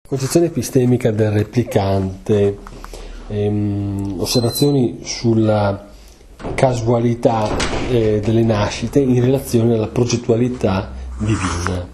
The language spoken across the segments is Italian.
Concezione epistemica del replicante, osservazioni sulla casualità delle nascite in relazione alla progettualità divina.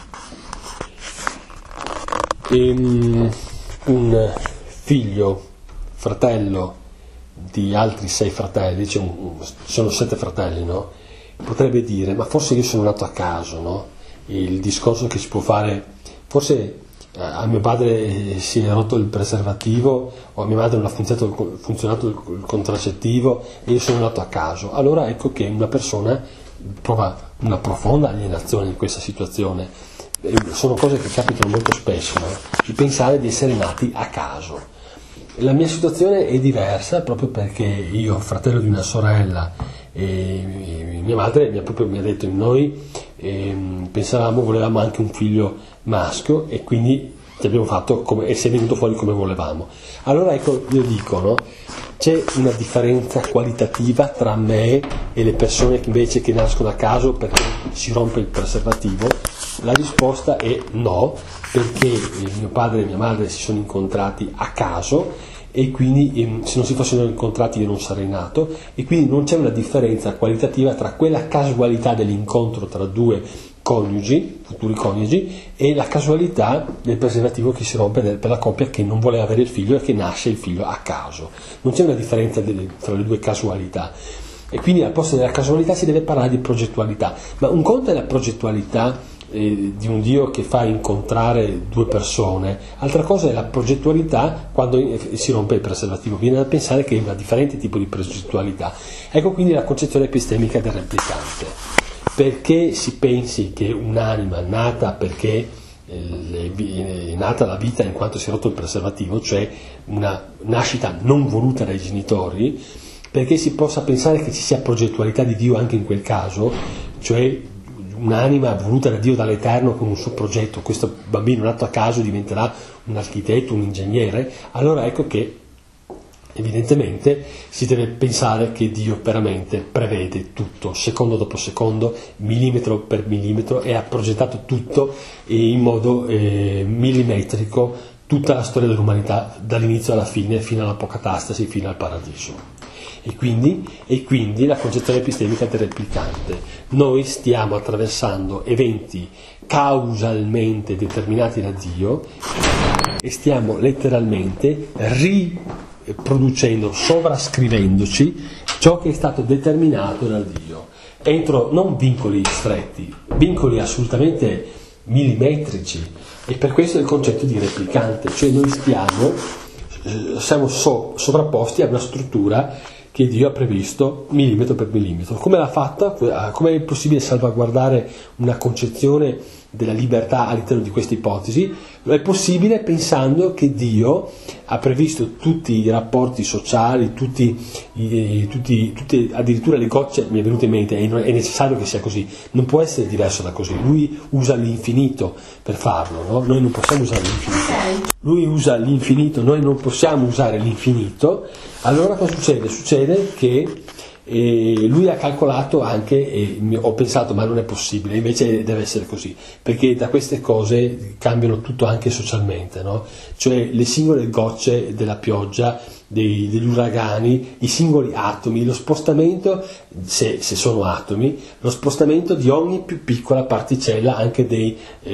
Un figlio, fratello di altri 6 fratelli, sono 7 fratelli, no? Potrebbe dire, ma forse io sono nato a caso, no? Il discorso che si può fare, forse a mio padre si è rotto il preservativo o a mia madre non ha funzionato il contraccettivo e io sono nato a caso. Allora ecco che una persona prova una profonda alienazione in questa situazione. Sono cose che capitano molto spesso, no? Di pensare di essere nati a caso. La mia situazione è diversa proprio perché io, fratello di una sorella, e mia madre mi ha detto che noi volevamo anche un figlio maschio e quindi ci abbiamo fatto e si è venuto fuori come volevamo. Allora ecco, io dico, no? C'è una differenza qualitativa tra me e le persone che invece che nascono a caso perché si rompe il preservativo? La risposta è no, perché mio padre e mia madre si sono incontrati a caso e quindi se non si fossero incontrati io non sarei nato, e quindi non c'è una differenza qualitativa tra quella casualità dell'incontro tra due coniugi, futuri coniugi, e la casualità del preservativo che si rompe per la coppia che non vuole avere il figlio e che nasce il figlio a caso. Non c'è una differenza tra le due casualità, e quindi al posto della casualità si deve parlare di progettualità. Ma un conto è la progettualità di un Dio che fa incontrare due persone, altra cosa è la progettualità quando si rompe il preservativo. Viene da pensare che è un differente tipo di progettualità. Ecco quindi la concezione epistemica del replicante. Perché si pensi che un'anima nata perché è nata la vita in quanto si è rotto il preservativo, cioè una nascita non voluta dai genitori, perché si possa pensare che ci sia progettualità di Dio anche in quel caso, cioè un'anima voluta da Dio dall'Eterno con un suo progetto, questo bambino nato a caso diventerà un architetto, un ingegnere, allora ecco che evidentemente si deve pensare che Dio veramente prevede tutto, secondo dopo secondo, millimetro per millimetro, e ha progettato tutto in modo millimetrico, tutta la storia dell'umanità dall'inizio alla fine, fino all'apocatastasi, fino al paradiso. E quindi la concezione epistemica del replicante. Noi stiamo attraversando eventi causalmente determinati da Dio e stiamo letteralmente riproducendo, sovrascrivendoci ciò che è stato determinato da Dio, entro non vincoli stretti, vincoli assolutamente millimetrici. E per questo è il concetto di replicante, cioè noi siamo sovrapposti a una struttura che Dio ha previsto millimetro per millimetro. Come l'ha fatta? Come è possibile salvaguardare una concezione della libertà all'interno di questa ipotesi? È possibile pensando che Dio ha previsto tutti i rapporti sociali, addirittura le gocce, mi è venuto in mente, è necessario che sia così, non può essere diverso da così. Lui usa l'infinito per farlo, no? Noi non possiamo usare l'infinito. Lui usa l'infinito, noi non possiamo usare l'infinito. Allora cosa succede? Succede che lui ha calcolato anche, e ho pensato ma non è possibile, invece deve essere così, perché da queste cose cambiano tutto anche socialmente, no? Cioè le singole gocce della pioggia, degli uragani, i singoli atomi, lo spostamento, se sono atomi, lo spostamento di ogni più piccola particella, anche dei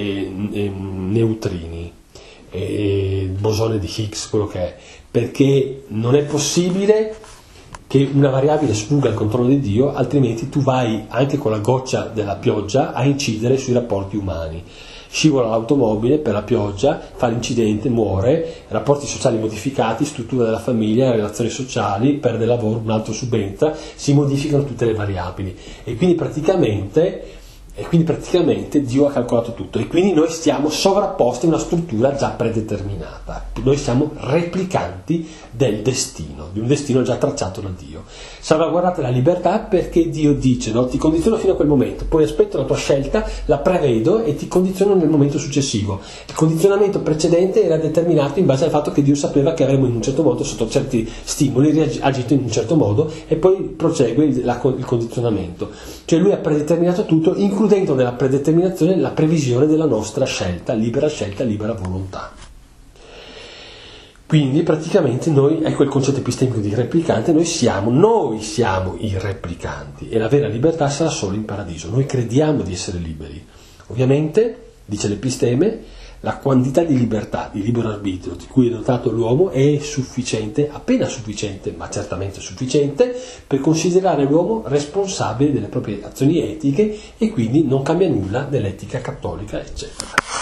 neutrini, il bosone di Higgs, quello che è, perché non è possibile che una variabile sfugga al controllo di Dio, altrimenti tu vai anche con la goccia della pioggia a incidere sui rapporti umani. Scivola l'automobile per la pioggia, fa l'incidente, muore, rapporti sociali modificati, struttura della famiglia, relazioni sociali, perde il lavoro, un altro subentra, si modificano tutte le variabili. E quindi praticamente Dio ha calcolato tutto, e quindi noi stiamo sovrapposti a una struttura già predeterminata. Noi siamo replicanti del destino, di un destino già tracciato da Dio. Salvaguardate la libertà perché Dio dice, no? Ti condiziono fino a quel momento, poi aspetto la tua scelta, la prevedo e ti condiziono nel momento successivo. Il condizionamento precedente era determinato in base al fatto che Dio sapeva che avremmo in un certo modo, sotto certi stimoli, agito in un certo modo, e poi prosegue il condizionamento. Cioè lui ha predeterminato tutto, includendo nella predeterminazione la previsione della nostra scelta, libera volontà. Quindi praticamente noi, ecco il concetto epistemico di replicante, noi siamo i replicanti, e la vera libertà sarà solo in paradiso. Noi crediamo di essere liberi. Ovviamente, dice l'Episteme, la quantità di libertà, di libero arbitrio di cui è dotato l'uomo è sufficiente, appena sufficiente, ma certamente sufficiente, per considerare l'uomo responsabile delle proprie azioni etiche, e quindi non cambia nulla dell'etica cattolica, eccetera.